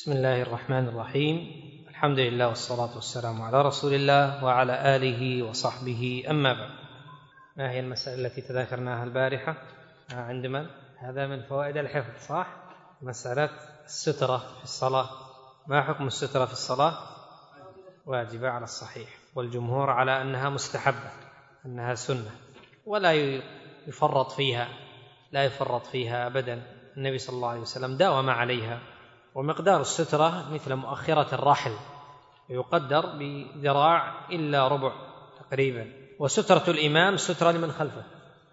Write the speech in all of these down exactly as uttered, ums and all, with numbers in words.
بسم الله الرحمن الرحيم. الحمد لله والصلاة والسلام على رسول الله وعلى آله وصحبه، أما بعد. ما هي المسألة التي تذاكرناها البارحة عند من؟ هذا من فوائد الحفظ، صح؟ مسألة السترة في الصلاة. ما حكم السترة في الصلاة؟ واجبة على الصحيح، والجمهور على أنها مستحبة، أنها سنة ولا يفرط فيها، لا يفرط فيها أبدا. النبي صلى الله عليه وسلم داوم عليها. ومقدار السترة مثل مؤخرة الرحل، يقدر بذراع إلا ربع تقريبا. وسترة الإمام سترة لمن خلفه.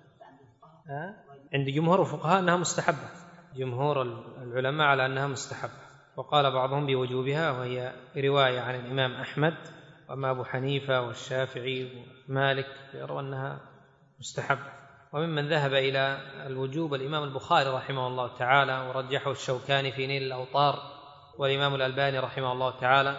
عند جمهور الفقهاء أنها مستحبة، جمهور العلماء على أنها مستحبة، وقال بعضهم بوجوبها، وهي رواية عن الإمام أحمد، وأما أبو حنيفة والشافعي ومالك يرون أنها مستحبة. وممن ذهب إلى الوجوب الإمام البخاري رحمه الله تعالى، ورجحه الشوكاني في نيل الأوطار، والإمام الألباني رحمه الله تعالى،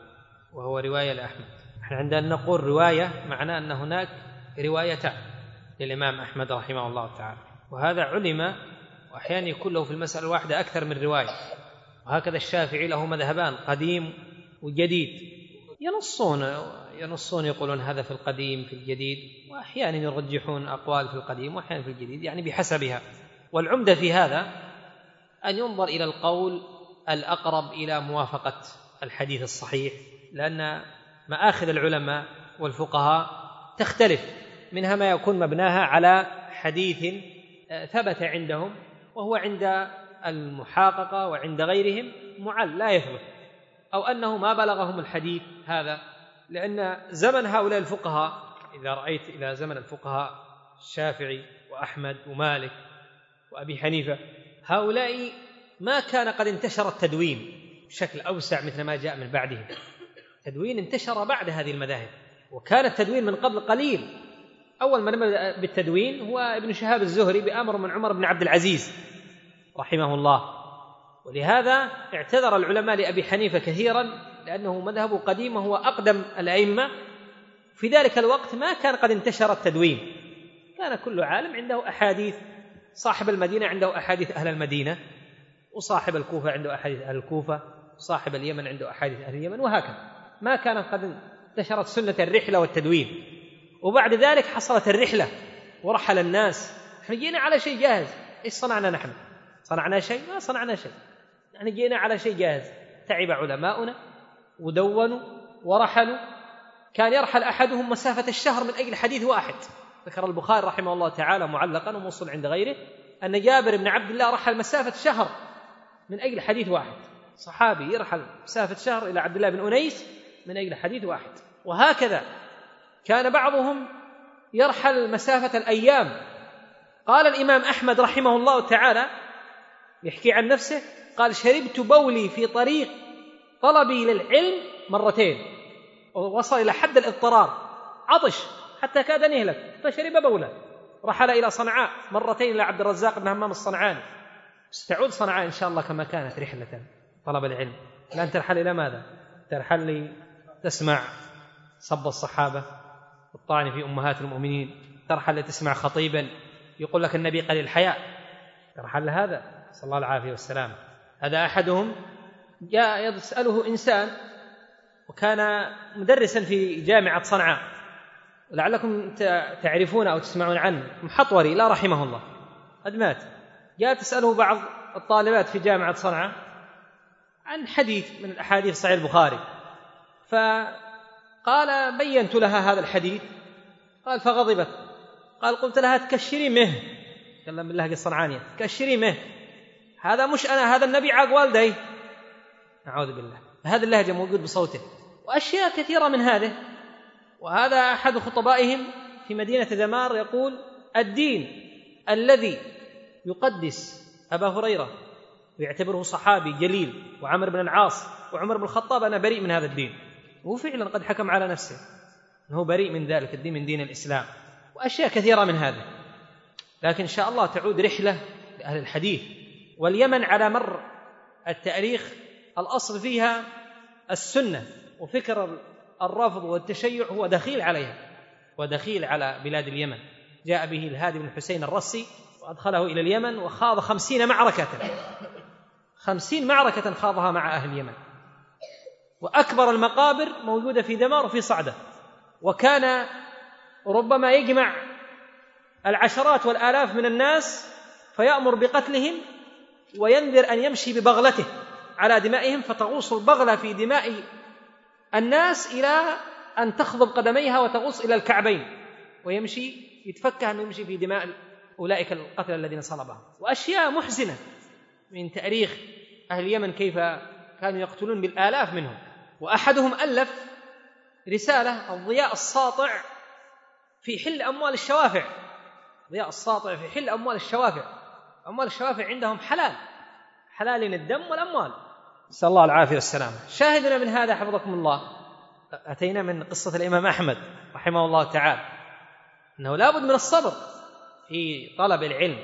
وهو رواية لأحمد. نحن عندنا نقول رواية معناه أن هناك روايتان للإمام أحمد رحمه الله تعالى، وهذا علم، وأحيانا يكون له في المسألة الواحدة أكثر من رواية. وهكذا الشافعي له مذهبان، قديم وجديد، ينصون ينصون يقولون هذا في القديم في الجديد، وأحيانا يرجحون أقوال في القديم وأحيانا في الجديد، يعني بحسبها. والعمدة في هذا أن ينظر إلى القول الأقرب إلى موافقة الحديث الصحيح، لأن مآخذ العلماء والفقهاء تختلف، منها ما يكون مبناها على حديث ثبت عندهم، وهو عند المحاققة وعند غيرهم معل لا يثبت، أو أنه ما بلغهم الحديث هذا. لأن زمن هؤلاء الفقهاء، إذا رأيت إلى زمن الفقهاء الشافعي وأحمد ومالك وأبي حنيفة، هؤلاء ما كان قد انتشر التدوين بشكل أوسع مثل ما جاء من بعدهم. التدوين انتشر بعد هذه المذاهب، وكان التدوين من قبل قليل. أول من بدأ بالتدوين هو ابن شهاب الزهري بأمر من عمر بن عبد العزيز رحمه الله. ولهذا اعتذر العلماء لأبي حنيفة كثيرا، لأنه مذهبه قديم وهو أقدم الأئمة. في ذلك الوقت ما كان قد انتشر التدوين، كان كل عالم عنده أحاديث، صاحب المدينة عنده أحاديث أهل المدينة، وصاحب الكوفة عنده أحاديث أهل الكوفة، وصاحب اليمن عنده أحاديث أهل اليمن، وهكذا. ما كان قد انتشرت سنة الرحلة والتدوين. وبعد ذلك حصلت الرحلة ورحل الناس. نحن جينا على شيء جاهز، إيش صنعنا نحن؟ صنعنا شيء؟ ما صنعنا شيء. يعني جينا على شيء جاهز. تعب علماؤنا ودونوا ورحلوا. كان يرحل أحدهم مسافة الشهر من أجل حديث واحد. ذكر البخاري رحمه الله تعالى معلقا وموصل عند غيره أن جابر بن عبد الله رحل مسافة شهر من أجل حديث واحد. صحابي يرحل مسافة شهر إلى عبد الله بن أنيس من أجل حديث واحد. وهكذا كان بعضهم يرحل مسافة الأيام. قال الإمام أحمد رحمه الله تعالى يحكي عن نفسه، قال: شربت بولي في طريق طلبي للعلم مرتين، ووصل إلى حد الاضطرار، عطش حتى كاد أن يهلك فشرب بولا. رحل إلى صنعاء مرتين إلى عبد الرزاق بن همام الصنعاني. ستعود صنعاء إن شاء الله كما كانت رحلة طلب العلم. الآن ترحل إلى ماذا؟ ترحل لي تسمع صب الصحابة والطعن في أمهات المؤمنين، ترحل لتسمع خطيبا يقول لك النبي قليل الحياء، ترحل لهذا، صلى الله العافية والسلام. هذا أحدهم جاء يسأله إنسان، وكان مدرسا في جامعة صنعاء، لعلكم تعرفون أو تسمعون عنه، محطوري لا رحمه الله، قد مات. جاء تسأله بعض الطالبات في جامعة صنعاء عن حديث من الأحاديث صحيح البخاري، فقال بينت لها هذا الحديث، قال فغضبت، قال قلت لها تكشري مه، كلم بالله الصنعانية، تكشري مه، هذا مش أنا، هذا النبي عاق والدي، أعوذ بالله. هذا اللهجة موجود بصوته، وأشياء كثيرة من هذه. وهذا أحد خطبائهم في مدينة ذمار يقول: الدين الذي يقدس أبا هريرة ويعتبره صحابي جليل وعمر بن العاص وعمر بن الخطاب، أنا بريء من هذا الدين. وفعلا قد حكم على نفسه أنه بريء من ذلك الدين، من دين الإسلام، وأشياء كثيرة من هذا. لكن إن شاء الله تعود رحلة لأهل الحديث. واليمن على مر التاريخ الأصل فيها السنة، وفكر الرفض والتشيع هو دخيل عليها ودخيل على بلاد اليمن. جاء به الهادي بن حسين الرسي وأدخله إلى اليمن، وخاض خمسين معركة خمسين معركة خاضها مع أهل اليمن، وأكبر المقابر موجودة في دمار وفي صعدة، وكان ربما يجمع العشرات والآلاف من الناس فيأمر بقتلهم وينذر أن يمشي ببغلته على دمائهم، فتغوص البغلة في دماء الناس إلى أن تخضب قدميها وتغوص إلى الكعبين، ويمشي يتفكه أنه يمشي في دماء أولئك القتلى الذين صلبهم. وأشياء محزنة من تاريخ أهل اليمن كيف كانوا يقتلون بالآلاف منهم. وأحدهم ألف رسالة الضياء الساطع في حل أموال الشوافع، ضياء الساطع في حل أموال الشوافع. أموال الشوافع عندهم حلال، حلال الدم والأموال، نسأل الله العافية والسلامة. شاهدنا من هذا حفظكم الله، أتينا من قصة الإمام أحمد رحمه الله تعالى أنه لا بد من الصبر في طلب العلم،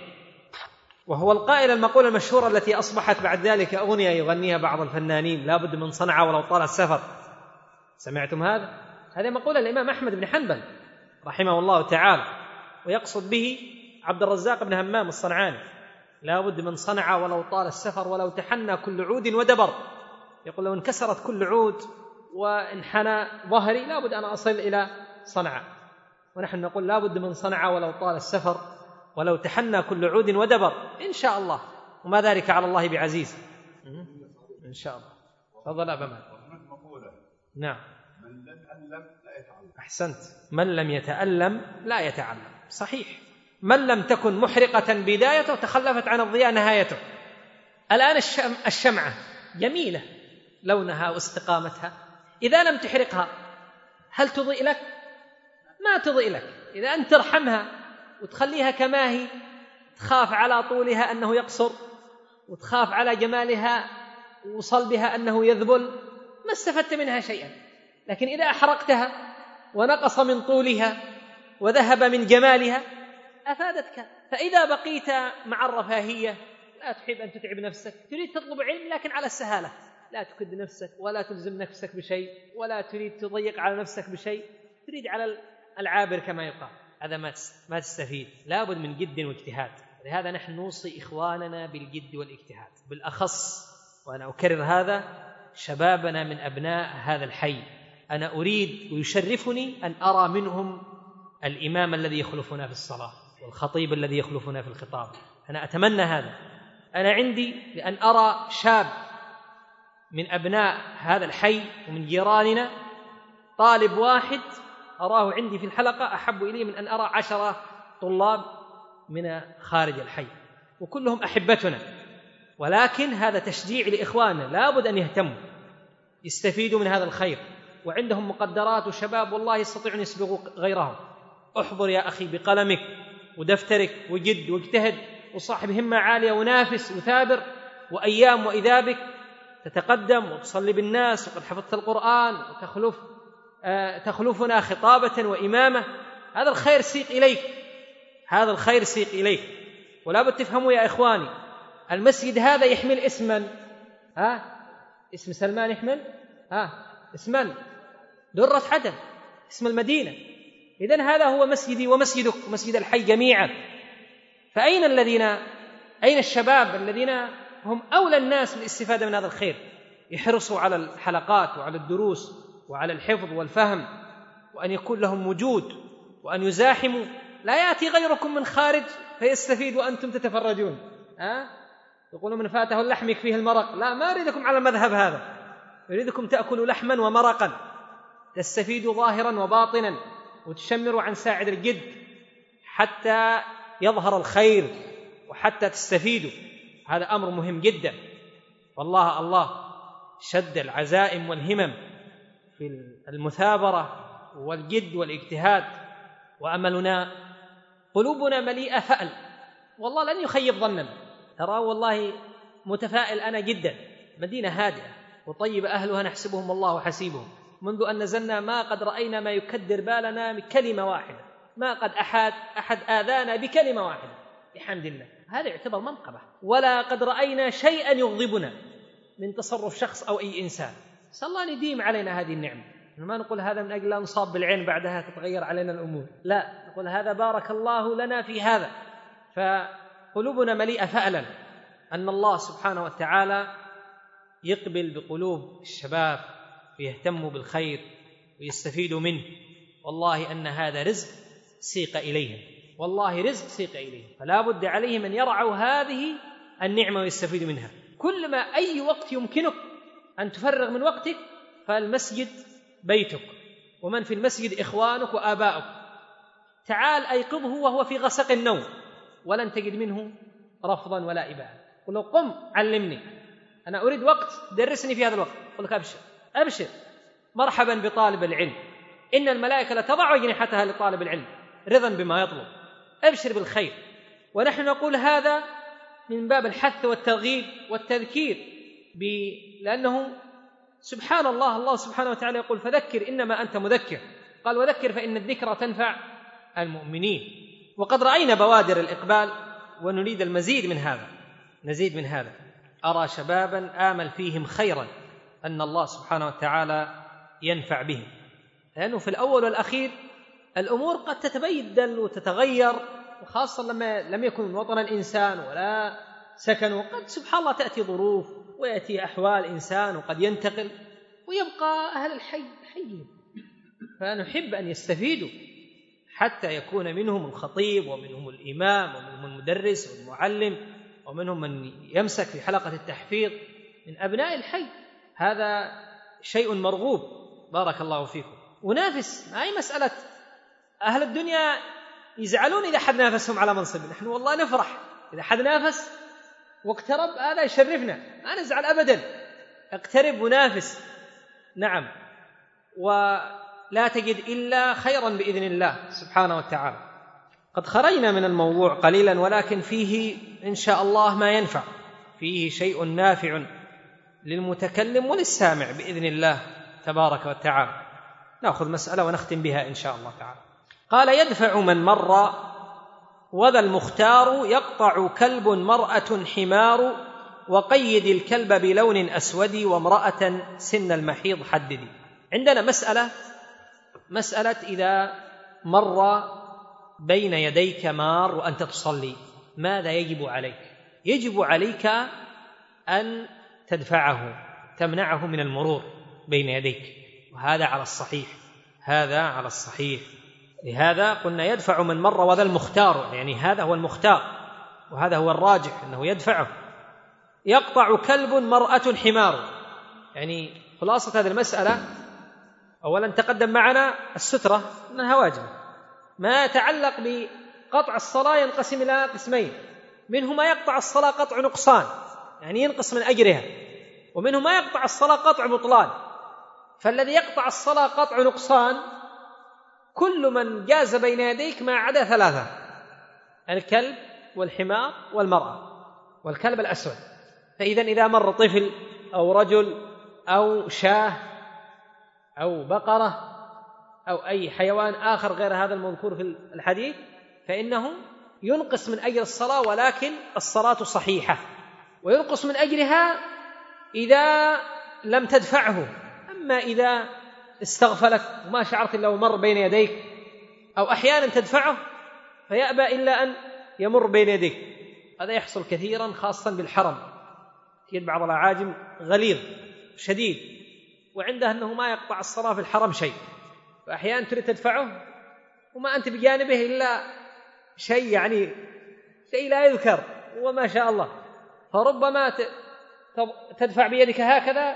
وهو القائل المقولة المشهورة التي أصبحت بعد ذلك أغنية يغنيها بعض الفنانين: لا بد من صنعاء ولو طال السفر. سمعتم هذا؟ هذه مقولة الإمام أحمد بن حنبل رحمه الله تعالى، ويقصد به عبد الرزاق بن همام الصنعاني: لا بد من صنعاء ولو طال السفر ولو تحنى كل عود ودبر. يقول لو انكسرت كل عود وانحنى ظهري لا بد أن أصل إلى صنعاء. ونحن نقول لا بد من صنعاء ولو طال السفر ولو تحنى كل عود ودبر إن شاء الله، وما ذلك على الله بعزيز إن شاء الله. تفضل أبا مالك. نعم. من لم يتألم لا يتعلم. أحسنت، من لم يتألم لا يتعلم، صحيح. من لم تكن محرقة بدايته تخلفت عن الضياء نهايته. الآن الشمعة جميلة لونها واستقامتها، إذا لم تحرقها هل تضيء لك؟ ما تضيء لك. إذا أنت ترحمها وتخليها كما هي، تخاف على طولها أنه يقصر، وتخاف على جمالها وصلبها أنه يذبل، ما استفدت منها شيئا. لكن إذا أحرقتها ونقص من طولها وذهب من جمالها أفادتك. فإذا بقيت مع الرفاهية لا تحب أن تتعب نفسك، تريد تطلب علم لكن على السهالة، لا تكد نفسك ولا تلزم نفسك بشيء ولا تريد تضيق على نفسك بشيء، تريد على العابر كما يقال، هذا ما تستفيد. لا بد من جد واجتهاد. لهذا نحن نوصي إخواننا بالجد والاجتهاد، بالأخص وأنا أكرر هذا شبابنا من أبناء هذا الحي. أنا أريد ويشرفني أن أرى منهم الإمام الذي يخلفنا في الصلاة والخطيب الذي يخلفنا في الخطاب. أنا أتمنى هذا. أنا عندي لأن أرى شاب من أبناء هذا الحي ومن جيراننا طالب واحد أراه عندي في الحلقة أحب إلي من أن أرى عشرة طلاب من خارج الحي، وكلهم أحبتنا. ولكن هذا تشجيع لإخواننا، لا بد أن يهتموا يستفيدوا من هذا الخير، وعندهم مقدرات وشباب والله يستطيعون يسبقوا غيرهم. احضر يا أخي بقلمك ودفترك وجد واجتهد وصاحب همة عالية ونافس وثابر، وأيام وإذا بك تتقدم وتصلي بالناس وقد حفظت القرآن وتخلف آه تخلفنا خطابة وإمامة. هذا الخير سيق إليك، هذا الخير سيق إليك. ولا بد تفهموا يا إخواني، المسجد هذا يحمل اسما، ها اسم سلمان يحمل ها اسما درة عدن، اسم المدينة. إذن هذا هو مسجدي ومسجدك ومسجد الحي جميعا. فأين الذين أين الشباب الذين هم أولى الناس بالاستفادة من هذا الخير؟ يحرصوا على الحلقات وعلى الدروس وعلى الحفظ والفهم، وأن يكون لهم وجود وأن يزاحموا. لا يأتي غيركم من خارج فيستفيد وأنتم تتفرجون. ها يقولون من فاته اللحم يكفيه المرق. لا، ما أريدكم على المذهب هذا، أريدكم تأكلوا لحما ومرقا، تستفيدوا ظاهرا وباطنا، وتشمروا عن ساعد الجد حتى يظهر الخير وحتى تستفيدوا. هذا أمر مهم جدا. والله الله شد العزائم والهمم في المثابرة والجد والاجتهاد، وأملنا قلوبنا مليئة فأل، والله لن يخيب ظننا. ترى والله متفائل أنا جدا. مدينة هادئة وطيبة، أهلها نحسبهم الله حسيبهم. منذ أن نزلنا ما قد رأينا ما يكدر بالنا بكلمة واحدة، ما قد أحد أحد آذانا بكلمة واحدة، بحمد الله. هذا يعتبر منقبة. ولا قد رأينا شيئا يغضبنا من تصرف شخص أو أي إنسان. نسأل الله أن يديم علينا هذه النعمة. ما نقول هذا من أجل لا نصاب بالعين بعدها تتغير علينا الأمور، لا، نقول هذا بارك الله لنا في هذا. فقلوبنا مليئة فألا أن الله سبحانه وتعالى يقبل بقلوب الشباب ويهتموا بالخير ويستفيدوا منه، والله أن هذا رزق سيق إليهم، والله رزق سيق إليهم، فلا بد عليهم أن يرعوا هذه النعمة ويستفيدوا منها. كل ما أي وقت يمكنك أن تفرغ من وقتك فالمسجد بيتك، ومن في المسجد إخوانك وآباؤك، تعال أيقظه وهو في غسق النوم ولن تجد منه رفضا ولا إباء. قل له قم علمني، أنا أريد وقت درسني في هذا الوقت، قل لك أبشر أبشر مرحبا بطالب العلم، إن الملائكة لتضع أجنحتها لطالب العلم رضا بما يطلب، أبشر بالخير. ونحن نقول هذا من باب الحث والترغيب والتذكير، لأنه سبحان الله الله سبحانه وتعالى يقول فذكر إنما أنت مذكر، قال وذكر فإن الذكرى تنفع المؤمنين. وقد رأينا بوادر الإقبال ونريد المزيد من هذا، نزيد من هذا. أرى شبابا آمل فيهم خيرا أن الله سبحانه وتعالى ينفع بهم، لأنه في الأول والأخير الأمور قد تتبدل وتتغير، وخاصة لما لم يكن وطنا إنسان ولا سكنوا، قد سبحان الله تأتي ظروف ويأتي أحوال إنسان وقد ينتقل ويبقى أهل الحي حي، فنحب أن يستفيدوا حتى يكون منهم الخطيب ومنهم الإمام ومنهم المدرس والمعلم ومنهم من يمسك في حلقة التحفيظ من أبناء الحي. هذا شيء مرغوب، بارك الله فيكم. ونافس، ما هي مسألة أهل الدنيا يزعلون إذا حد نافسهم على منصب، نحن والله نفرح إذا حد نافس واقترب، هذا يشرفنا، ما نزعل أبدا. اقترب ونافس، نعم، ولا تجد إلا خيرا بإذن الله سبحانه وتعالى. قد خرجنا من الموضوع قليلا، ولكن فيه إن شاء الله ما ينفع، فيه شيء نافع للمتكلم وللسامع بإذن الله تبارك وتعالى. نأخذ مسألة ونختم بها إن شاء الله تعالى. قال يدفع من مر وذا المختار يقطع كلب مرأة حمار وقيد الكلب بلون أسود وامرأة سن المحيض حددي. عندنا مسألة مسألة إذا مر بين يديك مار وأنت تصلي ماذا يجب عليك؟ يجب عليك أن تدفعه، تمنعه من المرور بين يديك، وهذا على الصحيح، هذا على الصحيح. لهذا قلنا يدفع من مر وذا المختار، يعني هذا هو المختار وهذا هو الراجح أنه يدفعه. يقطع كلب مرأة حمار، يعني خلاصة هذه المسألة أولا تقدم معنا السترة أنها واجبة. ما يتعلق بقطع الصلاة ينقسم إلى قسمين، منه ما يقطع الصلاة قطع نقصان يعني ينقص من أجرها، ومنه ما يقطع الصلاة قطع بطلان. فالذي يقطع الصلاة قطع نقصان كل من جاز بين يديك ما عدا ثلاثة: الكلب والحمار والمرأة والكلب الأسود. فإذا إذا مر طفل أو رجل أو شاه أو بقرة أو أي حيوان آخر غير هذا المذكور في الحديث فإنه ينقص من أجر الصلاة، ولكن الصلاة صحيحة، وينقص من أجرها إذا لم تدفعه. أما إذا استغفلك وما شعرت إلا ومر بين يديك، أو أحيانا تدفعه فيأبى إلا أن يمر بين يديك، هذا يحصل كثيرا خاصة بالحرم. يد بعض الأعاجم غليظ شديد وعنده أنه ما يقطع الصلاة في الحرم شيء، فأحيانا تريد تدفعه وما أنت بجانبه إلا شيء يعني شيء لا يذكر وما شاء الله، فربما تدفع بيدك هكذا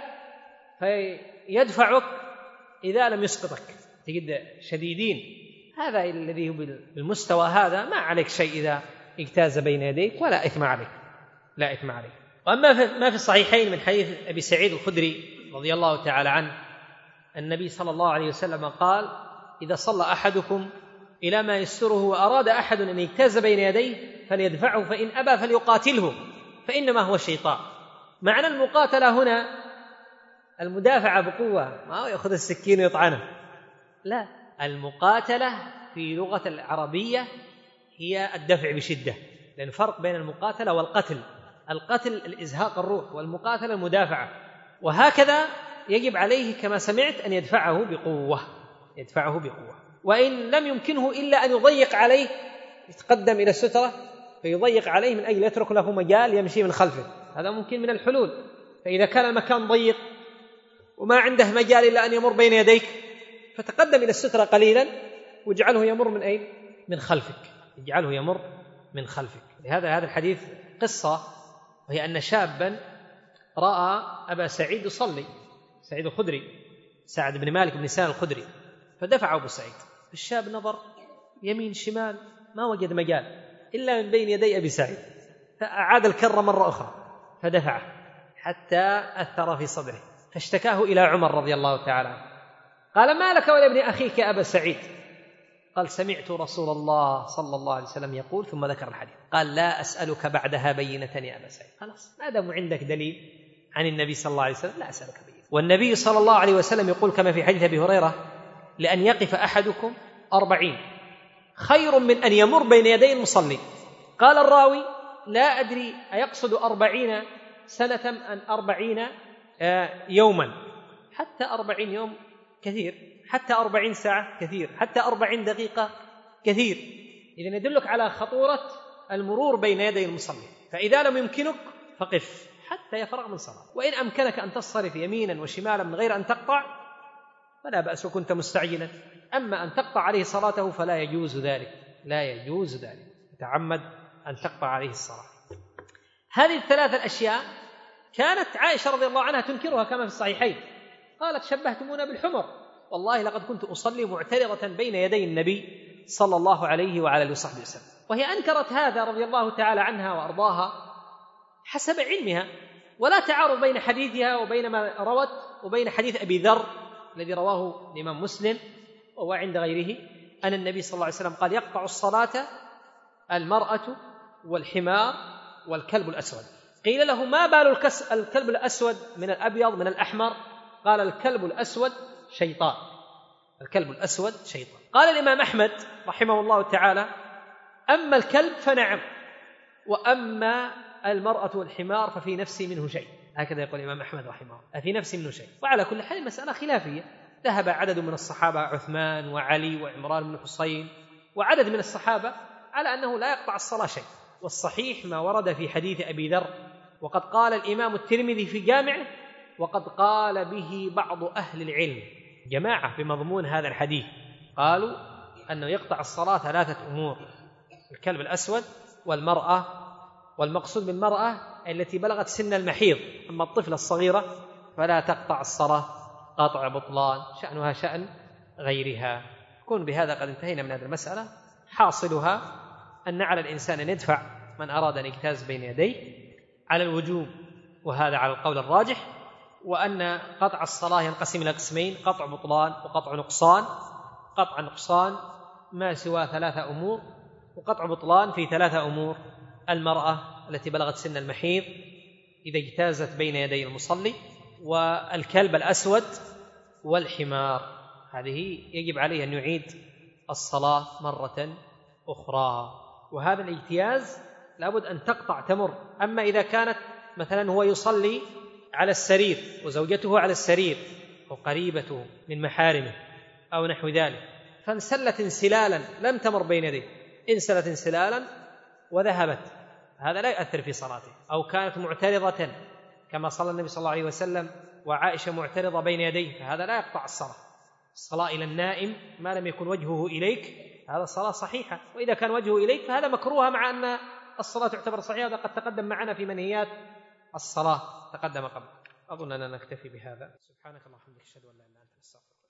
فيدفعك إذا لم يسقطك، تجد شديدين. هذا الذي هو بالمستوى هذا ما عليك شيء إذا اجتاز بين يديك، ولا إثم عليك، لا إثم عليك. وأما ما في الصحيحين من حديث أبي سعيد الخدري رضي الله تعالى عنه، النبي صلى الله عليه وسلم قال: إذا صلى أحدكم إلى ما يستره وأراد أحد أن يجتاز بين يديه فليدفعه، فإن أبى فليقاتله فإنما هو الشيطان. معنى المقاتلة هنا المدافعة بقوة، ما هو يأخذ السكين ويطعنه، لا، المقاتلة في لغة العربية هي الدفع بشدة، لأن فرق بين المقاتلة والقتل. القتل الإزهاق الروح، والمقاتلة المدافعة. وهكذا يجب عليه كما سمعت أن يدفعه بقوة، يدفعه بقوة. وإن لم يمكنه إلا أن يضيق عليه، يتقدم إلى السترة فيضيق عليه من أجل يترك له مجال يمشي من خلفه، هذا ممكن من الحلول. فإذا كان المكان ضيق وما عنده مجال إلا أن يمر بين يديك فتقدم إلى السترة قليلا واجعله يمر من أين؟ من خلفك، اجعله يمر من خلفك. لهذا هذا الحديث قصة، وهي أن شابا رأى أبا سعيد يصلي، سعيد الخدري، سعد بن مالك بن سنان الخدري، فدفع أبو سعيد. الشاب نظر يمين شمال ما وجد مجال إلا من بين يدي أبي سعيد، فأعاد الكرة مرة أخرى فدفعه حتى أثر في صدره، فاشتكاه إلى عمر رضي الله تعالى عنه، قال: ما لك ولابن أخيك يا أبا سعيد؟ قال: سمعت رسول الله صلى الله عليه وسلم يقول، ثم ذكر الحديث. قال: لا أسألك بعدها بينة يا أبا سعيد، خلاص ما دام عندك دليل عن النبي صلى الله عليه وسلم لا أسألك بينة. والنبي صلى الله عليه وسلم يقول كما في حديث أبي هريرة: لأن يقف أحدكم أربعين خير من أن يمر بين يدي المصلي. قال الراوي: لا أدري أيقصد أربعين سنة أم أربعين يوما؟ حتى أربعين يوم كثير، حتى أربعين ساعة كثير، حتى أربعين دقيقة كثير. إذن يدلك على خطورة المرور بين يدي المصلي. فإذا لم يمكنك فقف حتى يفرغ من صلاة، وإن أمكنك أن تصرف يمينا وشمالا من غير أن تقطع فلا بأس وكنت مستعجلا. أما أن تقطع عليه صلاته فلا يجوز ذلك، لا يجوز ذلك، تعمد أن تقطع عليه الصلاة. هذه الثلاث الأشياء كانت عائشة رضي الله عنها تنكرها كما في الصحيحين، قالت: شبهتمونا بالحمر، والله لقد كنت أصلي معترضة بين يدي النبي صلى الله عليه وعلى آله وصحبه وسلم. وهي أنكرت هذا رضي الله تعالى عنها وأرضاها حسب علمها، ولا تعارض بين حديثها وبين ما روت وبين حديث أبي ذر الذي رواه الإمام مسلم وهو عند غيره أن النبي صلى الله عليه وسلم قال: يقطع الصلاة المرأة والحمار والكلب الأسود. قيل له: ما بال الكلب الأسود من الأبيض من الأحمر؟ قال: الكلب الأسود شيطان، الكلب الأسود شيطان. قال الإمام أحمد رحمه الله تعالى: أما الكلب فنعم، وأما المرأة والحمار ففي نفسي منه شيء. هكذا يقول الإمام أحمد رحمه الله، في نفسي منه شيء. وعلى كل حال مسألة خلافية، ذهب عدد من الصحابة عثمان وعلي وعمران بن حصين وعدد من الصحابة على أنه لا يقطع الصلاة شيء. والصحيح ما ورد في حديث أبي ذر، وقد قال الإمام الترمذي في جامعه وقد قال به بعض أهل العلم جماعة بمضمون هذا الحديث، قالوا أنه يقطع الصلاة ثلاثة أمور: الكلب الأسود والمرأة، والمقصود بالمرأة التي بلغت سن المحيض، أما الطفلة الصغيرة فلا تقطع الصلاة قطع بطلان، شأنها شأن غيرها. يكون بهذا قد انتهينا من هذه المسألة. حاصلها أن على الإنسان أن يدفع من أراد أن يجتاز بين يديه على الوجوب، وهذا على القول الراجح، وأن قطع الصلاة ينقسم إلى قسمين: قطع بطلان وقطع نقصان. قطع نقصان ما سوى ثلاثة أمور، وقطع بطلان في ثلاثة أمور: المرأة التي بلغت سن المحيض إذا اجتازت بين يدي المصلي، والكلب الأسود، والحمار. هذه يجب عليه أن يعيد الصلاة مرة أخرى. وهذا الاجتياز لابد أن تقطع تمر. أما إذا كانت مثلا هو يصلي على السرير وزوجته على السرير أو قريبته من محارمه أو نحو ذلك، فانسلت انسلالا لم تمر بين يديه، انسلت انسلالا وذهبت، هذا لا يؤثر في صلاته. أو كانت معترضة كما صلى النبي صلى الله عليه وسلم وعائشة معترضة بين يديه، فهذا لا يقطع الصلاة. الصلاة إلى النائم ما لم يكن وجهه إليك هذا الصلاة صحيحة، وإذا كان وجهه إليك فهذا مكروه، مع أن الصلاة تعتبر صحيحة. هذا قد تقدم معنا في منهيات الصلاة، تقدم قبل. أظن أننا نكتفي بهذا. سبحانك اللهم وبحمدك، أشهد أن لا إله إلا أنت، أستغفرك.